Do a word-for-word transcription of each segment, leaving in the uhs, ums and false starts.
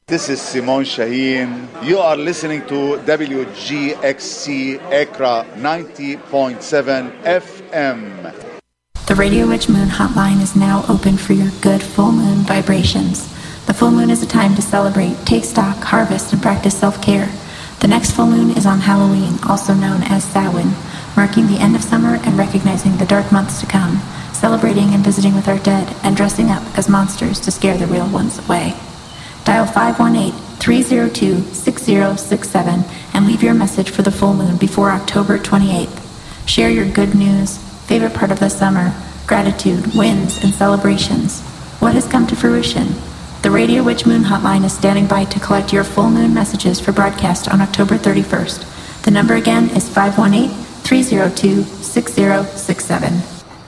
This is Simon Shaheen. You are listening to W G X C Accra ninety point seven F M. The Radio Witch Moon Hotline is now open for your good full moon vibrations. The full moon is a time to celebrate, take stock, harvest, and practice self-care. The next full moon is on Halloween, also known as Samhain, marking the end of summer and recognizing the dark months to come, celebrating and visiting with our dead, and dressing up as monsters to scare the real ones away. Dial five one eight, three zero two, six zero six seven and leave your message for the full moon before October twenty-eighth. Share your good news, favorite part of the summer, gratitude, wins, and celebrations. What has come to fruition? The Radio Witch Moon Hotline is standing by to collect your full moon messages for broadcast on October thirty-first. The number again is five one eight, three zero two, six zero six seven.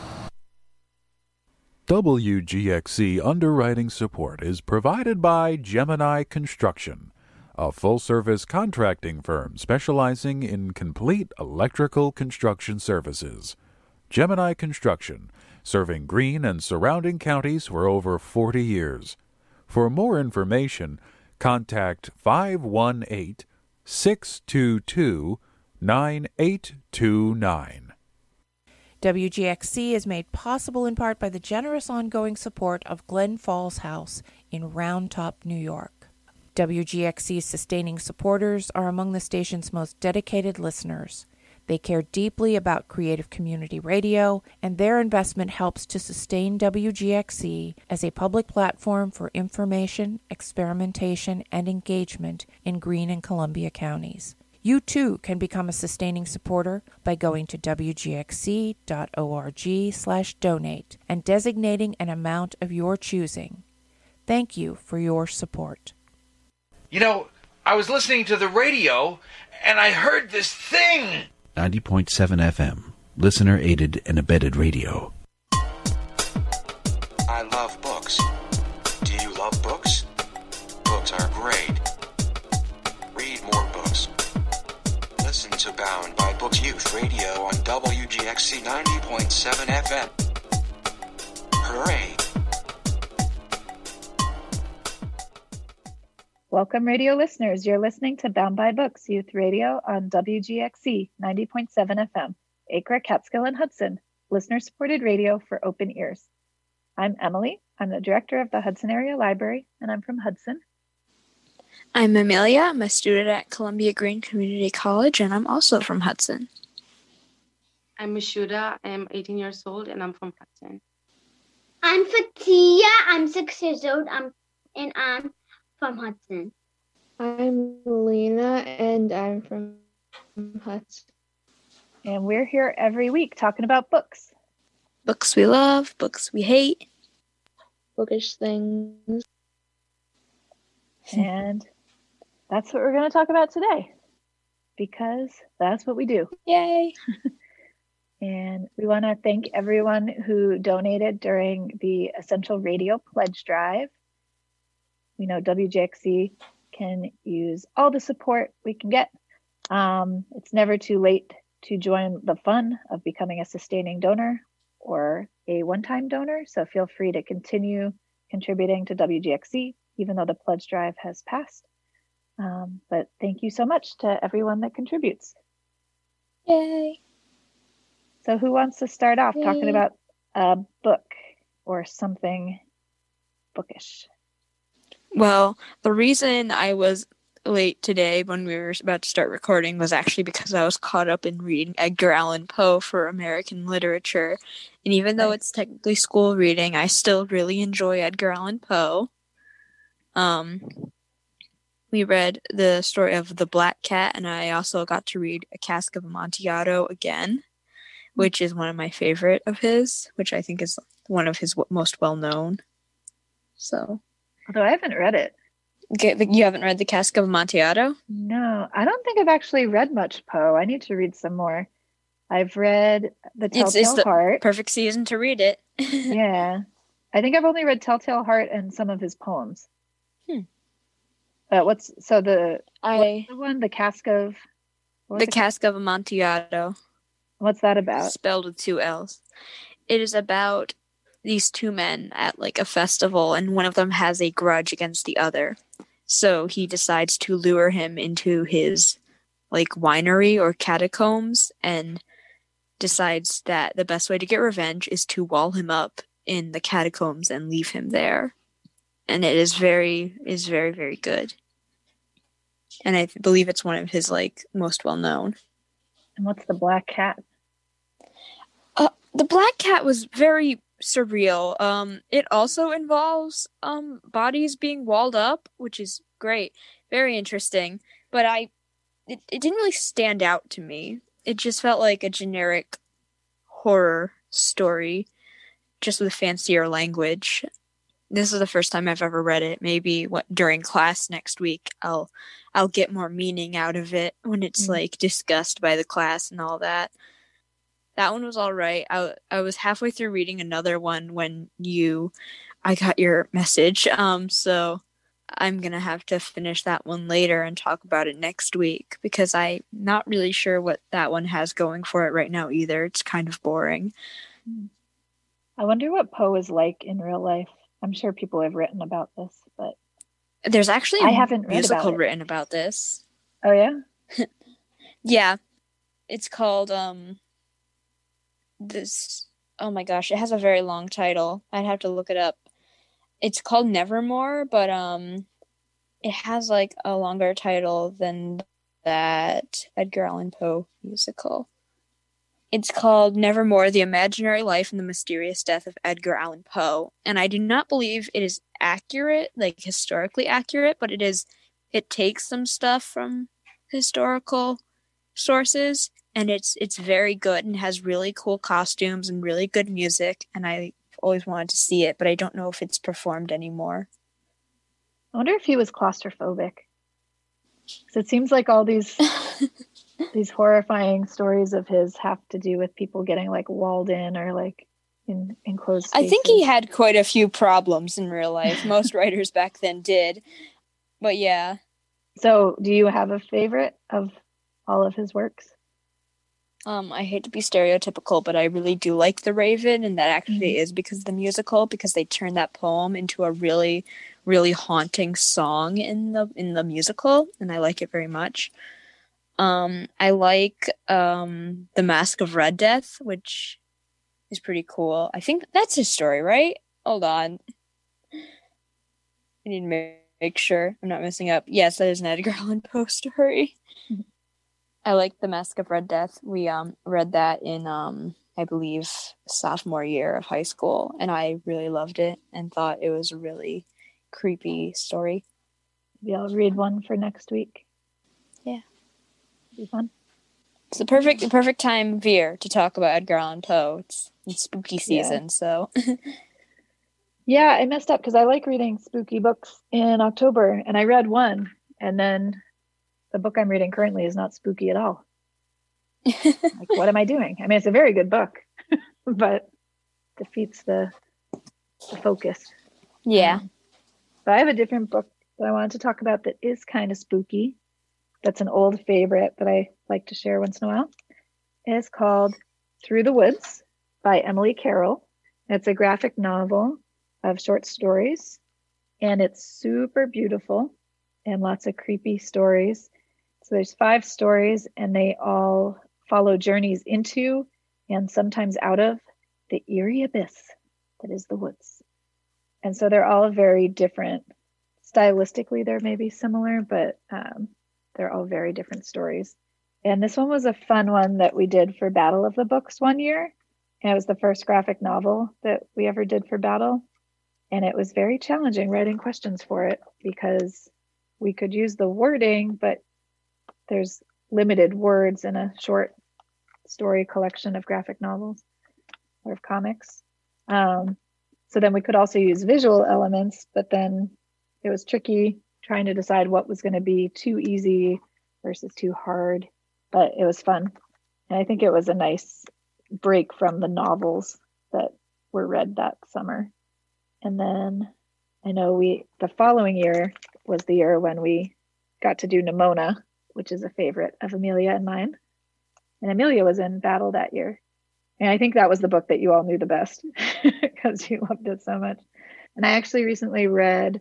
W G X C underwriting support is provided by Gemini Construction, a full-service contracting firm specializing in complete electrical construction services. Gemini Construction, serving Greene and surrounding counties for over forty years. For more information, contact five one eight, six two two, nine eight two nine. W G X C is made possible in part by the generous ongoing support of Glen Falls House in Round Top, New York. W G X C's sustaining supporters are among the station's most dedicated listeners. They care deeply about creative community radio, and their investment helps to sustain W G X C as a public platform for information, experimentation, and engagement in Greene and Columbia counties. You too can become a sustaining supporter by going to w g x c dot org slash donate and designating an amount of your choosing. Thank you for your support. You know, I was listening to the radio and I heard this thing. ninety point seven F M, listener-aided and abetted radio. I love books. Do you love books? Books are great. Read more books. Listen to Bound by Books Youth Radio on W G X C ninety point seven F M. Hooray! Welcome, radio listeners. You're listening to Bound by Books Youth Radio on W G X C ninety point seven F M, Accra, Catskill, and Hudson, listener-supported radio for open ears. I'm Emily. I'm the director of the Hudson Area Library, and I'm from Hudson. I'm Amelia. I'm a student at Columbia Greene Community College, and I'm also from Hudson. I'm Mashuda. I'm eighteen years old, and I'm from Hudson. I'm Fatia. I'm six years old, I'm, and I'm from Hudson. I'm Lena, and I'm from Hudson. And we're here every week talking about books. Books we love, books we hate. Bookish things. And that's what we're going to talk about today, because that's what we do. Yay! And we want to thank everyone who donated during the Essential Radio Pledge Drive. We know W G X C can use all the support we can get. Um, it's never too late to join the fun of becoming a sustaining donor or a one-time donor, so feel free to continue contributing to W G X C, even though the pledge drive has passed. Um, but thank you so much to everyone that contributes. Yay! So who wants to start off Yay. talking about a book or something bookish? Well, the reason I was late today when we were about to start recording was actually because I was caught up in reading Edgar Allan Poe for American literature. And even though it's technically school reading, I still really enjoy Edgar Allan Poe. Um, we read the story of The Black Cat, and I also got to read A Cask of Amontillado again, which is one of my favorite of his, which I think is one of his most well-known. So, although I haven't read it. You haven't read The Cask of Amontillado? No, I don't think I've actually read much Poe. I need to read some more. I've read The Telltale it's, it's the Heart. Perfect season to read it. Yeah. I think I've only read Telltale Heart and some of his poems. Hmm. Uh, what's so the I what's the one the cask of the it? Cask of Amontillado. What's that about? Spelled with two L's. It is about these two men at like a festival, and one of them has a grudge against the other. So he decides to lure him into his like winery or catacombs and decides that the best way to get revenge is to wall him up in the catacombs and leave him there. And it is very is very, very good. And I believe it's one of his like most well known. And what's the Black Cat? Uh, the Black Cat was very surreal. Um, it also involves um bodies being walled up, which is great, very interesting. But I, it, it didn't really stand out to me. It just felt like a generic horror story, just with fancier language. This is the first time I've ever read it. Maybe what during class next week, I'll I'll get more meaning out of it when it's mm-hmm. like discussed by the class and all that. That one was all right. I, I was halfway through reading another one when you, I got your message. Um, so I'm going to have to finish that one later and talk about it next week because I'm not really sure what that one has going for it right now either. It's kind of boring. I wonder what Poe is like in real life. I'm sure people have written about this, but there's actually a I haven't read musical about written about this. Oh, yeah? Yeah. It's called... um. This oh my gosh, it has a very long title. I'd have to look it up. It's called Nevermore, but um it has like a longer title than that Edgar Allan Poe musical. It's called Nevermore: The Imaginary Life and the Mysterious Death of Edgar Allan Poe, and I do not believe it is accurate, like historically accurate, but it is it takes some stuff from historical sources. And it's it's very good and has really cool costumes and really good music. And I always wanted to see it, but I don't know if it's performed anymore. I wonder if he was claustrophobic. Because it seems like all these these horrifying stories of his have to do with people getting like walled in or like in enclosed spaces. I think he had quite a few problems in real life. Most writers back then did. But yeah. So do you have a favorite of all of his works? Um, I hate to be stereotypical, but I really do like The Raven, and that actually mm-hmm. is because of the musical, because they turned that poem into a really, really haunting song in the in the musical, and I like it very much. Um, I like um, The Mask of Red Death, which is pretty cool. I think that's his story, right? Hold on. I need to make, make sure I'm not messing up. Yes, that is an Edgar Allan Poe story. Mm-hmm. I like The Mask of Red Death. We um read that in, um I believe, sophomore year of high school, and I really loved it and thought it was a really creepy story. Maybe I'll read one for next week. Yeah. It'll be fun. It's the perfect the perfect time of year to talk about Edgar Allan Poe. It's, it's spooky season, yeah. so... Yeah, I messed up because I like reading spooky books in October, and I read one, and then... the book I'm reading currently is not spooky at all. Like, what am I doing? I mean, it's a very good book, but defeats the, the focus. Yeah. Um, but I have a different book that I wanted to talk about that is kind of spooky. That's an old favorite that I like to share once in a while. It's called Through the Woods by Emily Carroll. It's a graphic novel of short stories, and it's super beautiful and lots of creepy stories. So there's five stories, and they all follow journeys into and sometimes out of the eerie abyss that is the woods. And so they're all very different. Stylistically, they're maybe similar, but um, they're all very different stories. And this one was a fun one that we did for Battle of the Books one year. And it was the first graphic novel that we ever did for Battle. And it was very challenging writing questions for it because we could use the wording, but there's limited words in a short story collection of graphic novels or of comics. Um, so then we could also use visual elements, but then it was tricky trying to decide what was going to be too easy versus too hard, but it was fun. And I think it was a nice break from the novels that were read that summer. And then I know we, the following year was the year when we got to do Nimona, which is a favorite of Amelia and mine. And Amelia was in Battle that year. And I think that was the book that you all knew the best because you loved it so much. And I actually recently read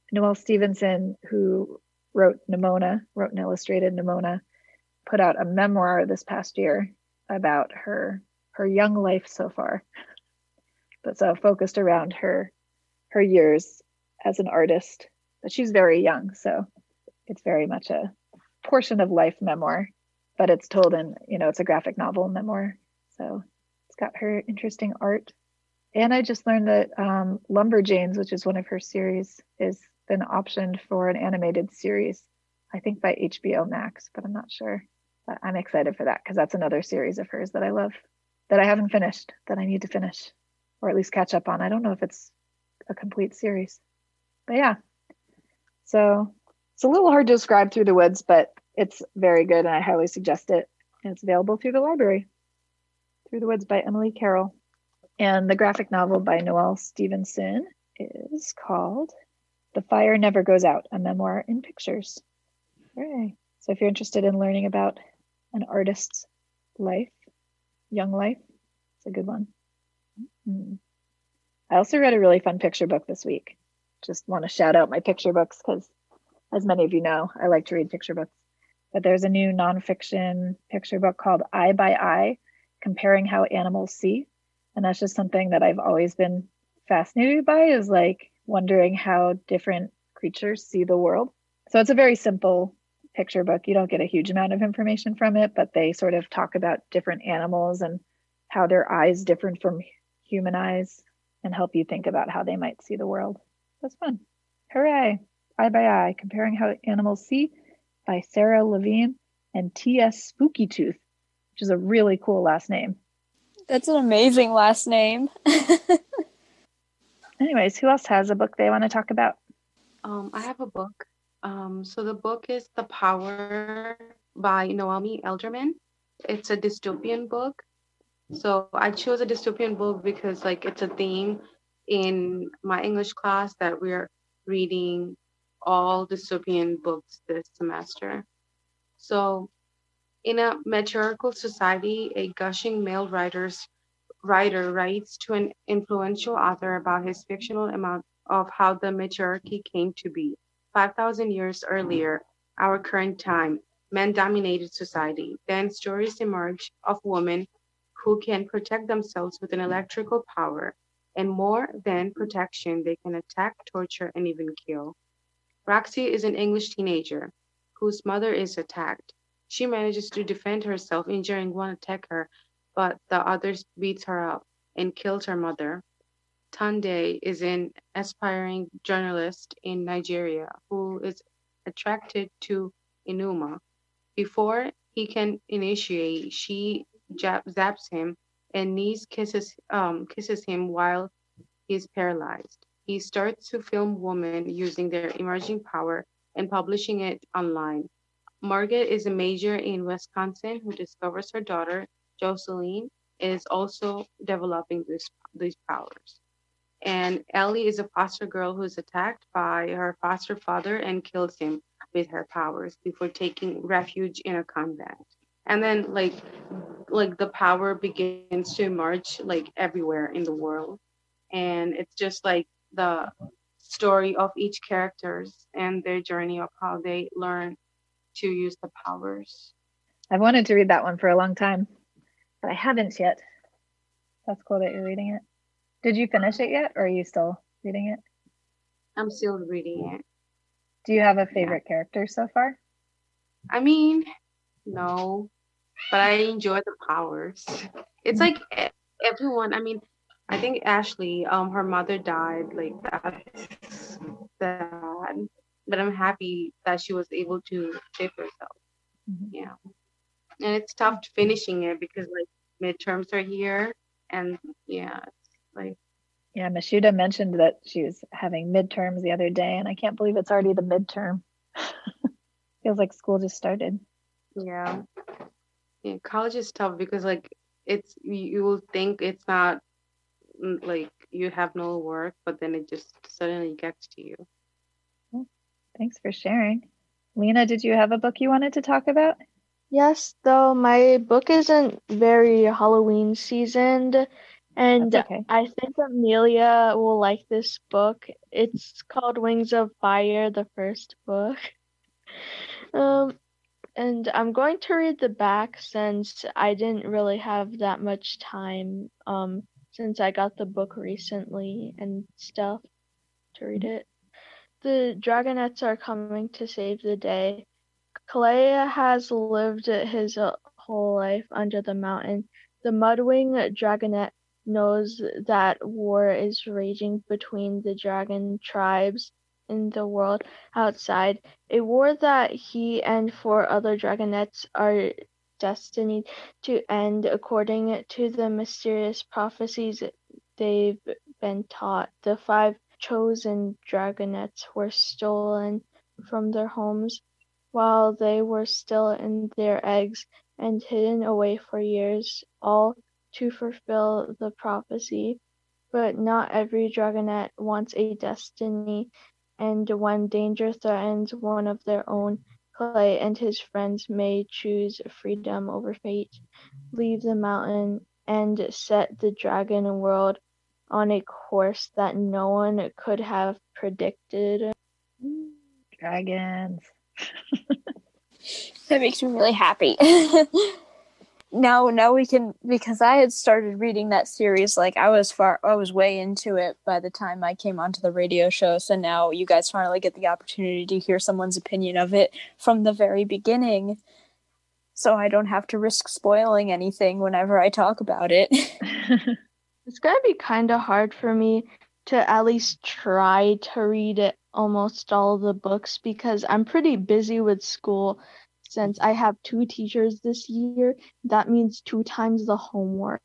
Noelle Stevenson, who wrote Nimona, wrote and illustrated Nimona, put out a memoir this past year about her her young life so far. But so focused around her her years as an artist. But she's very young, so it's very much a portion of life memoir. But it's told in, you know, it's a graphic novel memoir. So it's got her interesting art. And I just learned that um, Lumberjanes, which is one of her series, has been optioned for an animated series, I think by H B O Max, but I'm not sure. But I'm excited for that because that's another series of hers that I love, that I haven't finished, that I need to finish, or at least catch up on. I don't know if it's a complete series, but yeah. So it's a little hard to describe Through the Woods, but it's very good and I highly suggest it. And it's available through the library. Through the Woods by Emily Carroll. And the graphic novel by Noelle Stevenson is called The Fire Never Goes Out, a memoir in pictures. Hooray. So if you're interested in learning about an artist's life, young life, it's a good one. Mm-hmm. I also read a really fun picture book this week. Just want to shout out my picture books because, as many of you know, I like to read picture books. But there's a new nonfiction picture book called Eye by Eye, Comparing How Animals See. And that's just something that I've always been fascinated by, is like wondering how different creatures see the world. So it's a very simple picture book. You don't get a huge amount of information from it, but they sort of talk about different animals and how their eyes differ from human eyes and help you think about how they might see the world. That's fun. Hooray. Eye by Eye, Comparing How Animals See by Sarah Levine and T S Spooky Tooth, which is a really cool last name. That's an amazing last name. Anyways, who else has a book they want to talk about? Um, I have a book. Um, so the book is The Power by Naomi Alderman. It's a dystopian book. So I chose a dystopian book because like it's a theme in my English class that we're reading all dystopian books this semester. So in a matriarchal society, a gushing male writer's writer writes to an influential author about his fictional amount of how the matriarchy came to be. five thousand years earlier, our current time, men-dominated society. Then stories emerge of women who can protect themselves with an electrical power, and more than protection, they can attack, torture, and even kill. Roxy is an English teenager whose mother is attacked. She manages to defend herself, injuring one attacker, but the other beats her up and kills her mother. Tunde is an aspiring journalist in Nigeria who is attracted to Enuma. Before he can initiate, she zaps him and Nice kisses um, kisses him while he's paralyzed. He starts to film women using their emerging power and publishing it online. Margaret is a major in Wisconsin who discovers her daughter, Jocelyn, is also developing this, these powers. And Ellie is a foster girl who is attacked by her foster father and kills him with her powers before taking refuge in a convent. And then like like the power begins to emerge like everywhere in the world. And it's just like the story of each characters and their journey of how they learn to use the powers. I've wanted to read that one for a long time, but I haven't yet. That's cool that you're reading it. Did you finish it yet, or are you still reading it? I'm still reading it. Do you have a favorite yeah. character so far? I mean, no, but I enjoy the powers. It's like everyone, I mean, I think Ashley, um, her mother died, like that's sad. But I'm happy that she was able to save herself. Mm-hmm. Yeah. And it's tough finishing it because like midterms are here and yeah, it's like. Yeah, Mashuda mentioned that she was having midterms the other day and I can't believe it's already the midterm. Feels like school just started. Yeah. Yeah, college is tough because like it's, you will think it's not like you have no work, but then it just suddenly gets to you. Thanks for sharing. Lena, did you have a book you wanted to talk about? Yes, though my book isn't very Halloween seasoned, And That's okay. I think Amelia will like this book. It's called Wings of Fire, the first book. Um, and I'm going to read the back since I didn't really have that much time, um, since I got the book recently and stuff to read it. The dragonets are coming to save the day. Clay has lived his whole life under the mountain. The Mudwing Dragonet knows that war is raging between the dragon tribes in the world outside, a war that he and four other dragonets are destined to end according to the mysterious prophecies they've been taught. The five chosen dragonets were stolen from their homes while they were still in their eggs and hidden away for years, all to fulfill the prophecy. But not every dragonet wants a destiny, and when danger threatens one of their own, Clay and his friends may choose freedom over fate, leave the mountain, and set the dragon world on a course that no one could have predicted. Dragons. That makes me really happy. now now we can, because I had started reading that series, like I was far I was way into it by the time I came onto the radio show, so now you guys finally get the opportunity to hear someone's opinion of it from the very beginning, so I don't have to risk spoiling anything whenever I talk about it. It's gonna be kind of hard for me to at least try to read it, almost all the books, because I'm pretty busy with school. Since I have two teachers this year, that means two times the homework.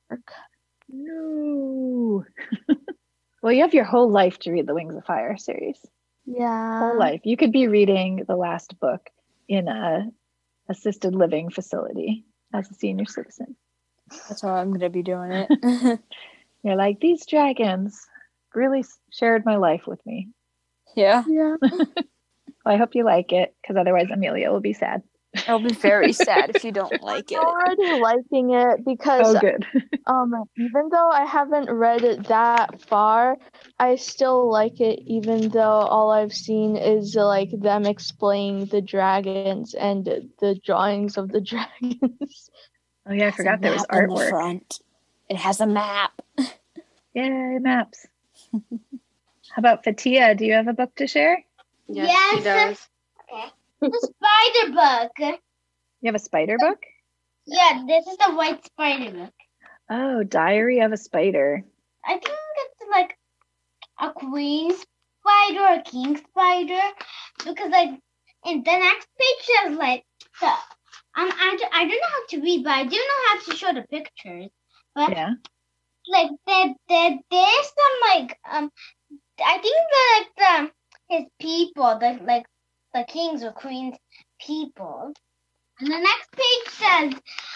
No. Well, you have your whole life to read the Wings of Fire series. Yeah. Whole life. You could be reading the last book in a assisted living facility as a senior citizen. That's how I'm going to be doing it. You're like, these dragons really shared my life with me. Yeah. Yeah. Well, I hope you like it, because otherwise Amelia will be sad. I'll be very sad if you don't like it. I'm already liking it because oh, good. um, even though I haven't read it that far, I still like it, even though all I've seen is like them explaining the dragons and the drawings of the dragons. Oh yeah, I forgot there was artwork. In the front. It has a map. Yay, maps. How about Fatia? Do you have a book to share? Yes, Yes. he does. Okay. The spider book. You have a spider book? Yeah, this is the white spider book. Oh, Diary of a Spider. I think it's like a queen spider or a king spider, because like in the next page there's like the um I, d- I don't know how to read, but I do know how to show the pictures. But Yeah. like there there there's some like um I think the like the his people, the like the kings or queens people. And the next page says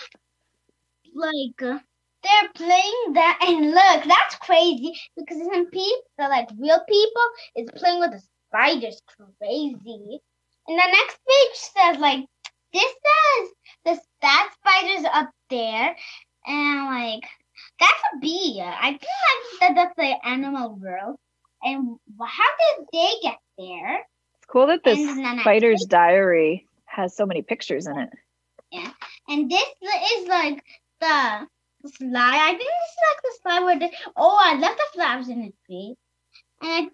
like uh, they're playing that, and look, that's crazy because some people, like real people, is playing with the spiders. Crazy. And the next page says like this says this that spider's up there, and like that's a bee. I think like that that's the animal world. And how did they get there? It's cool that this And then I- spider's diary has so many pictures in it. Yeah. And this is like the slide. I think this is like the slide where the oh I left the flowers in the tree. And I,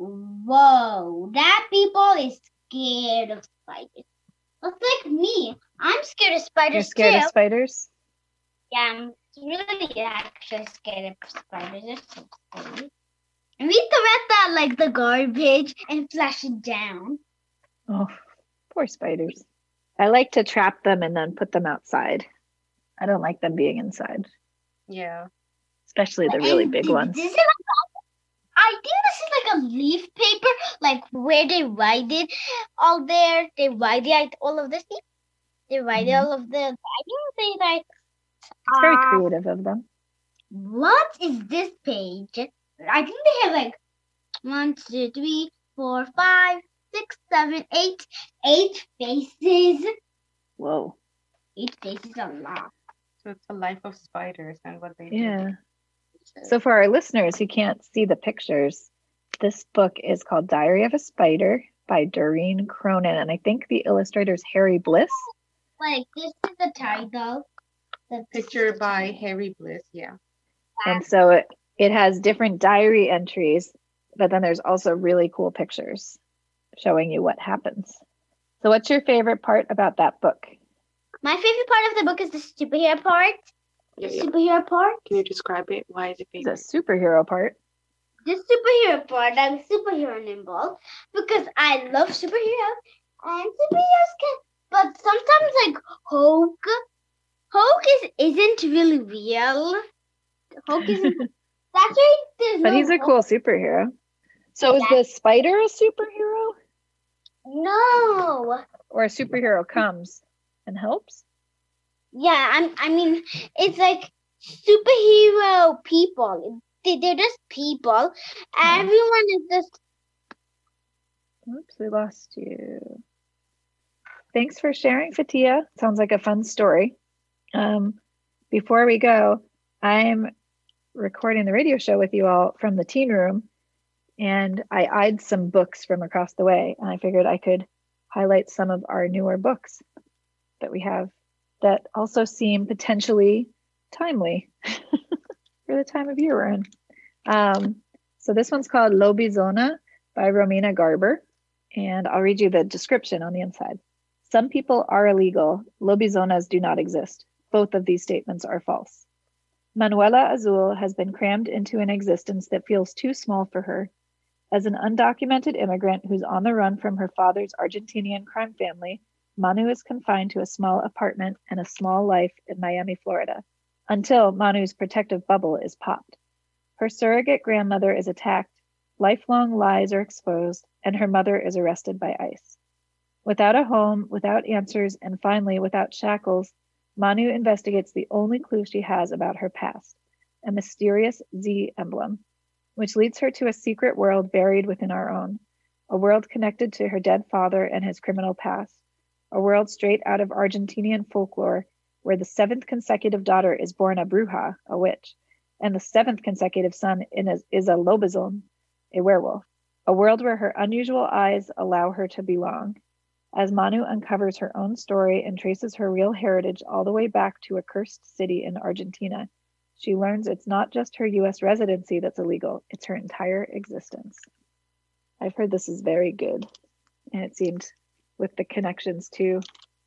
whoa, that people is scared of spiders. Looks like me. I'm scared of spiders You're scared too. of spiders? Yeah, I'm really actually scared of spiders. They're so scary. And we throw at that like the garbage and flush it down. Oh, poor spiders. I like to trap them and then put them outside. I don't like them being inside, Yeah. especially the really And big th- ones. This is like, I think this is like a leaf paper, like where they write it all there. They write it all of this. They write Mhm. all of the. I think they like. It's very uh, creative of them. What is this page? I think they have like one, two, three, four, five, six, seven, eight, eight faces. Whoa. Eight faces a lot. So it's a life of spiders and what they do. Yeah. So for our listeners who can't see the pictures, this book is called Diary of a Spider by Doreen Cronin. And I think the illustrator is Harry Bliss. Like, this is the title. The picture by Harry Bliss, yeah. And so it, it has different diary entries, but then there's also really cool pictures showing you what happens. So what's your favorite part about that book? My favorite part of the book is the superhero part. Yeah, The yeah. superhero part. Can you describe it? Why is it The favorite? superhero part. The superhero part, I'm superhero nimble because I love superheroes and superheroes can, but sometimes like Hulk, Hulk is isn't really real. Hulk isn't. That's why there's But no he's a Hulk. cool superhero. So is the spider a superhero? No. Or a superhero comes and helps? Yeah, I'm. I mean, it's like superhero people. They, they're just people. Everyone is just. Oops, we lost you. Thanks for sharing, Fatia. Sounds like a fun story. Um, before we go, I'm recording the radio show with you all from the teen room, and I eyed some books from across the way, and I figured I could highlight some of our newer books that we have that also seem potentially timely for the time of year we're in. Um, so this one's called Lobizona by Romina Garber, and I'll read you the description on the inside. Some people are illegal. Lobizonas do not exist. Both of these statements are false. Manuela Azul has been crammed into an existence that feels too small for her. As an undocumented immigrant who's on the run from her father's Argentinian crime family, Manu is confined to a small apartment and a small life in Miami, Florida, until Manu's protective bubble is popped. Her surrogate grandmother is attacked, lifelong lies are exposed, and her mother is arrested by ICE. Without a home, without answers, and finally without shackles, Manu investigates the only clue she has about her past, a mysterious Z emblem, which leads her to a secret world buried within our own, a world connected to her dead father and his criminal past, a world straight out of Argentinian folklore where the seventh consecutive daughter is born a bruja, a witch, and the seventh consecutive son is a lobizon, a werewolf, a world where her unusual eyes allow her to belong. As Manu uncovers her own story and traces her real heritage all the way back to a cursed city in Argentina, she learns it's not just her U S residency that's illegal, it's her entire existence. I've heard this is very good, and it seemed with the connections to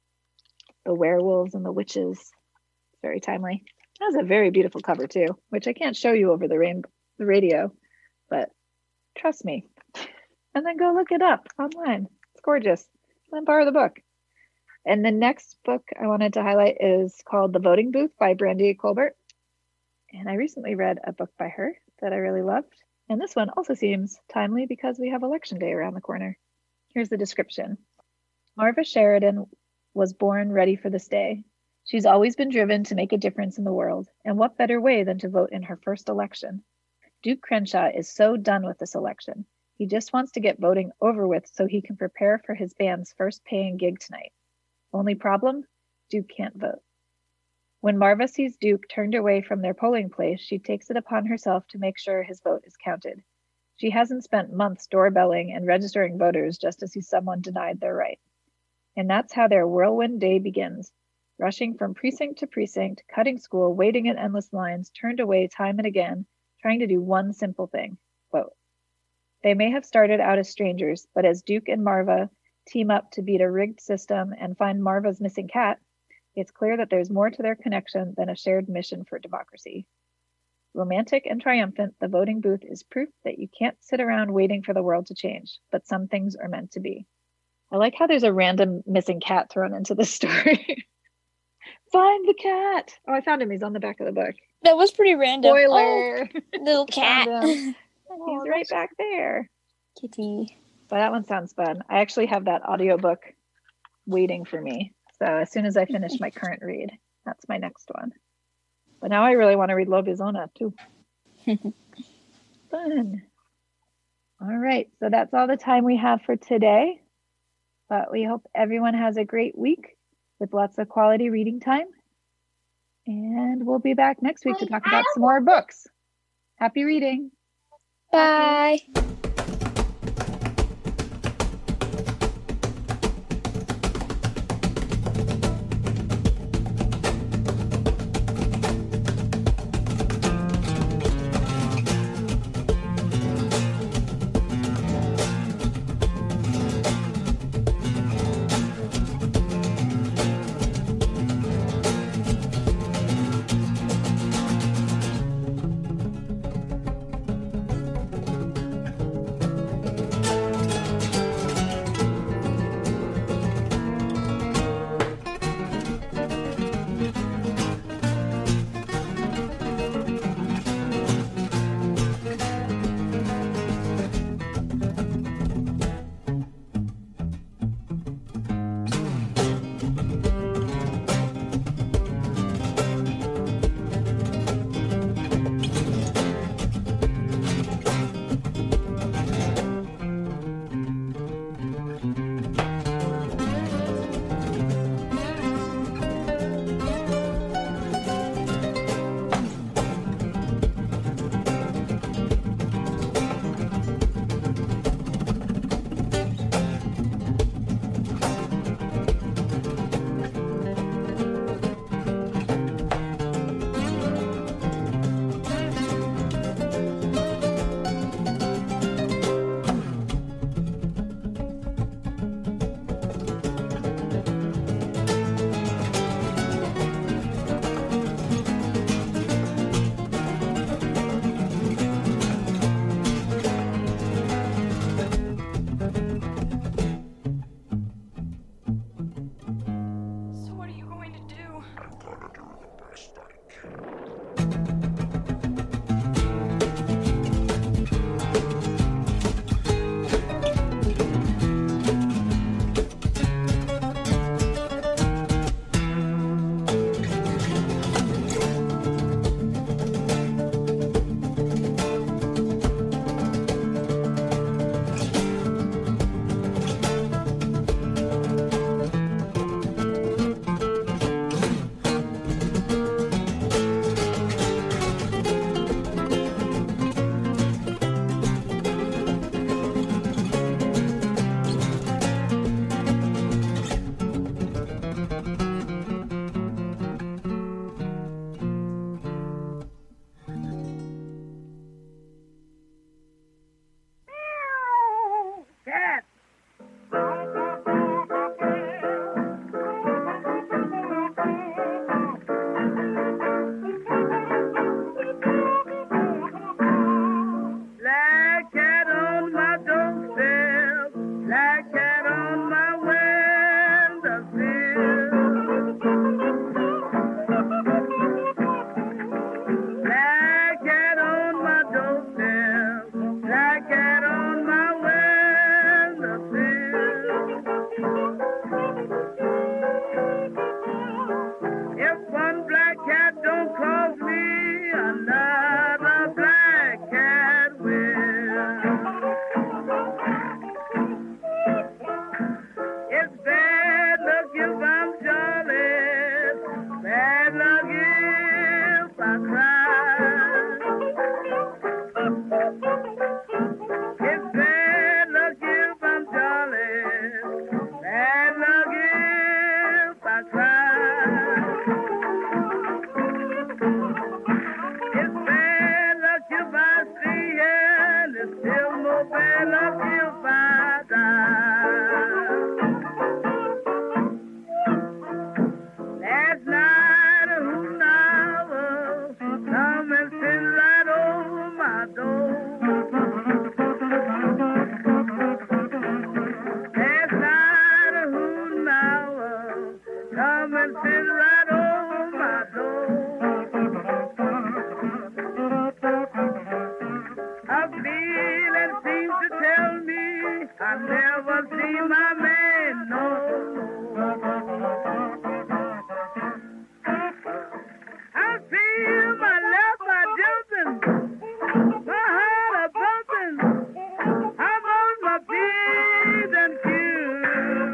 the werewolves and the witches, very timely. It has a very beautiful cover too, which I can't show you over the, rain- the radio, but trust me. And then go look it up online. It's gorgeous. And then borrow the book. And the next book I wanted to highlight is called The Voting Booth by Brandy Colbert. And I recently read a book by her that I really loved. And this one also seems timely because we have election day around the corner. Here's the description. Marva Sheridan was born ready for this day. She's always been driven to make a difference in the world. And what better way than to vote in her first election? Duke Crenshaw is so done with this election. He just wants to get voting over with so he can prepare for his band's first paying gig tonight. Only problem? Duke can't vote. When Marva sees Duke turned away from their polling place, she takes it upon herself to make sure his vote is counted. She hasn't spent months doorbelling and registering voters just to see someone denied their right. And that's how their whirlwind day begins. Rushing from precinct to precinct, cutting school, waiting in endless lines, turned away time and again, trying to do one simple thing, vote. They may have started out as strangers, but as Duke and Marva team up to beat a rigged system and find Marva's missing cat, it's clear that there's more to their connection than a shared mission for democracy. Romantic and triumphant, the voting booth is proof that you can't sit around waiting for the world to change, but some things are meant to be. I like how there's a random missing cat thrown into the story. Find the cat! Oh, I found him. He's on the back of the book. That was pretty random. Spoiler! Oh, little cat. He's right back there. Kitty. But that one sounds fun. I actually have that audiobook waiting for me. So as soon as I finish my current read, that's my next one. But now I really want to read Lobizona too. Fun. All right. So that's all the time we have for today. But we hope everyone has a great week with lots of quality reading time. And we'll be back next week to talk about some more books. Happy reading. Bye. A feeling seems to tell me I never see my man.